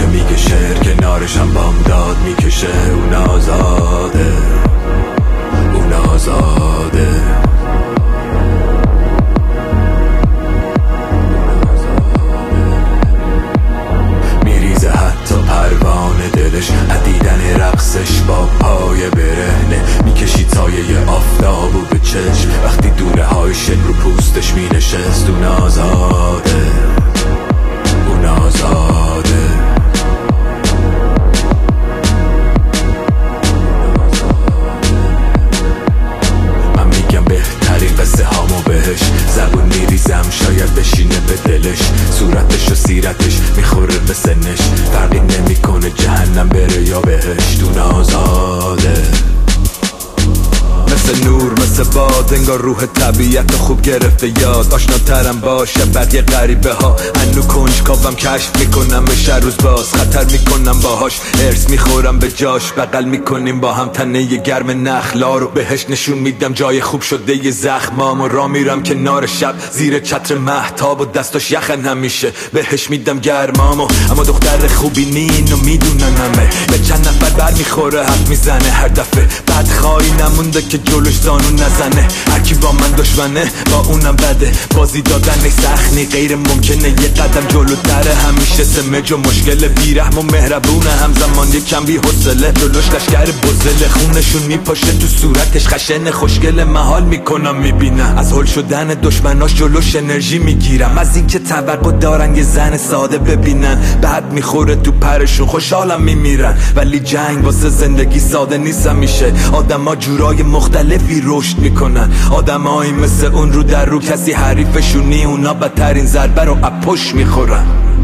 میگه شعر کنارشم بامداد میکشه. اون آزاده، اون آزاده. میریزه حتی پروانه دلش ندیدن رقصش با پای برهنه. میکشی سایه آفتابو به چشم وقتی دوره های شن رو پوستش مینشست. اون آزاده، اون آزاده. من میگم بهترین قصه هامو بهش زبون میریزم شاید بشینه به دلش. صورتش و سیرتش میخوره به سنش، فرقی نمیکنه جهنم بره یا بهشت. اون آزاده، مثل نور مثل باد، انگار روح طبیعت خوب گرفته یاد. آشناترم باشه بقیه غریبه ها، هنو کنجکاوم کشف میکنم بشه روز باز. خطر میکنم باهاش، ارث میخورم به جاش. بغل میکنیم با هم تنه گرم نخلا رو بهش نشون میدم جای خوب شده ی زخمام. و را میرم کنار شب زیر چتر مهتاب و دستاش یخن همیشه بهش میدم گرمامو. اما دختر خوبی نین و میدونن همه، به چند نفر بر میخوره حرف میزنه هر دفعه. بدخواهی نمونده که جلوش زانو نزنه. هرکی با من دشمنه با اونم بده. بازی دادن سخنی غیر ممکنه، یه قدم جلوتره همیشه. سمج و مشکل بیرحم و مهربونه، همزمان یه کم بی حوصله. جلوش لشکر بزله، خونشون میپاشه تو صورتش خشن خوشگل. محال میکنم میبینم از هول شدن دشمناش جلوش انرژی میگیرم. از اینکه توقع دارن یه زن ساده ببینن، بعد میخوره تو پرشون خوشحالم میمیرن. ولی جنگ واسه زندگی ساده نیست همیشه. آدما جورای مختلفی رشد میکنن. آدمایی مثل اون رو در رو کسی حریفشونی، اونا بدترین ضربه رو اپوش میخورن.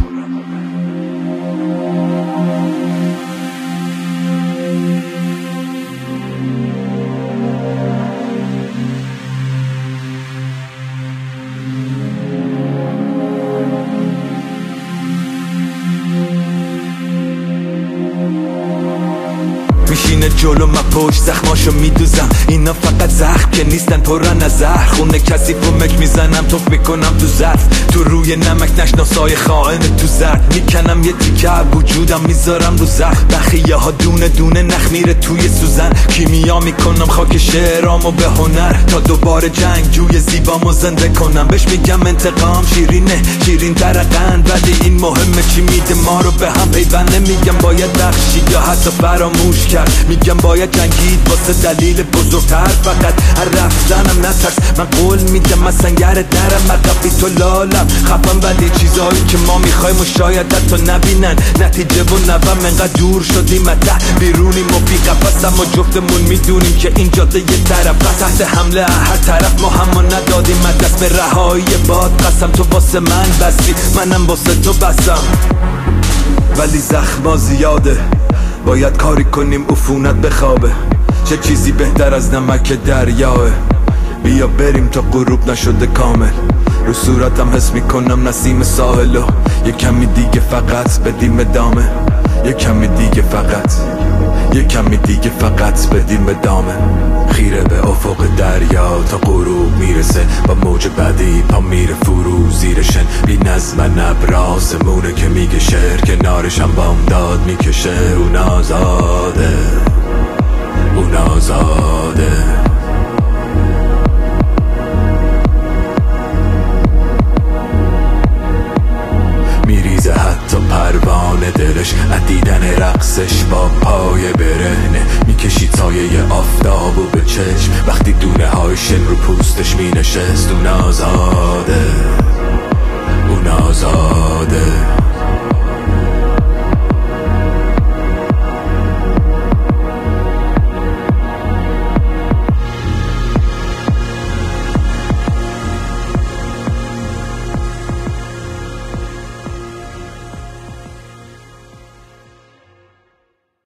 میشینه جلو من پشت زخماشو میدوزم. اینا فقط زخم که نیستن پرن از زهر. خونه کسی فمک میزنم توف میکنم تو ظرف. تو روی نمک نشناسای خائن تو زرد. میکنم یه تیکه وجودم میذارم رو زخم. بخیه ها دونه دونه نخ میره توی سوزن. کیمیا میکنم خاک شعرامو به هنر، تا دوباره جنگ جوی زیبامو زنده کنم. بهش میگم انتقام شیرینه، شیرین ترقند، ولی این مهمه چی میده ما رو به هم پیونده. میگم باید بخشید یا حتی فراموش کرد. میگم باید جنگید واسه دلیل بزرگتر. فقط هر رفتنم نترس، من قول میدم من سنگر درم. عقبی تو لالم خفم، ولی چیزایی که ما میخوایم و شاید حتی نبینن. نتیجه و نوم انقدر دور شدیم ته بیرونیم و بی قفص، اما جفتمون میدونیم که این جاده یه طرف. تحت حمله هر طرف ما همو ندادیم دست به رهایی باد. قسم تو واسه من بستی، منم واسه تو بستم. ولی زخما زیاده، باید کاری کنیم عفونت بخوابه. چه چیزی بهتر از نمک دریاه. بیا بریم تا غروب نشده کامل. رو صورتم حس میکنم نسیم ساحلو. یه کمی دیگه فقط بدیم ادامه. یه کمی دیگه فقط، یه کمی دیگه فقط بدیم ادامه. خیره به افق دریا تا غروب میرسه، با موج بعدی پا میره فرو زیرشن. بی نظم نبر آسمونه که میگه شعر کنارشم بامداد میکشه. اون آزاده، اون آزاده. میریزه حتی پروانه دلش ندیدن رقصش با پای برهنه. میکشید سایه آفتابو به چشم وقتی دونه های شن رو پوستش مینشست. اون آزاده، اون آزاده.